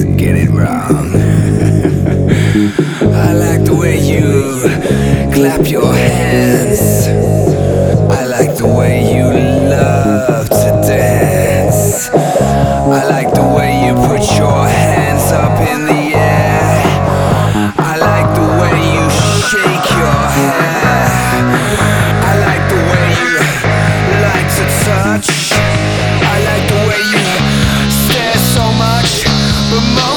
get it wrong. I like the way you clap your hands. I like the way you love to dance. I like the way you put your hands up in the air. I like the way you shake your hair. I like the way you like to touch. I like the way you stare so much, but most